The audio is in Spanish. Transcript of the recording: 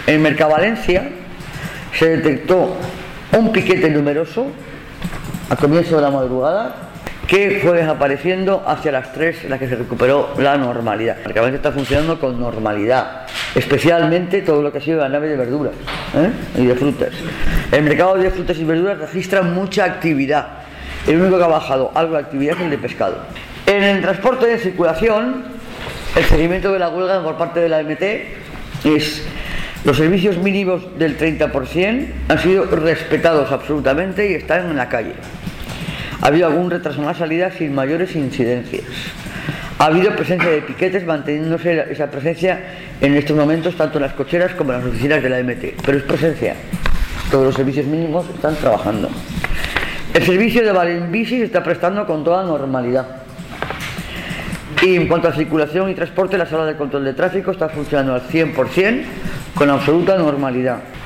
En Mercavalencia se detectó un piquete numeroso a comienzo de la madrugada que fue desapareciendo hacia las 3 en las que se recuperó la normalidad. Mercavalencia está funcionando con normalidad, especialmente todo lo que ha sido la nave de verduras y de frutas. El mercado de frutas y verduras registra mucha actividad. El único que ha bajado algo de actividad es el de pescado. En el transporte de circulación, el seguimiento de la huelga por parte de la AMT es: los servicios mínimos del 30% han sido respetados absolutamente y están en la calle. Ha habido algún retraso en la salida sin mayores incidencias. Ha habido presencia de piquetes, manteniéndose esa presencia en estos momentos tanto en las cocheras como en las oficinas de la AMT. Pero es presencia. Todos los servicios mínimos están trabajando. El servicio de Vale en Bici se está prestando con toda normalidad. Y en cuanto a circulación y transporte, la sala de control de tráfico está funcionando al 100% con absoluta normalidad.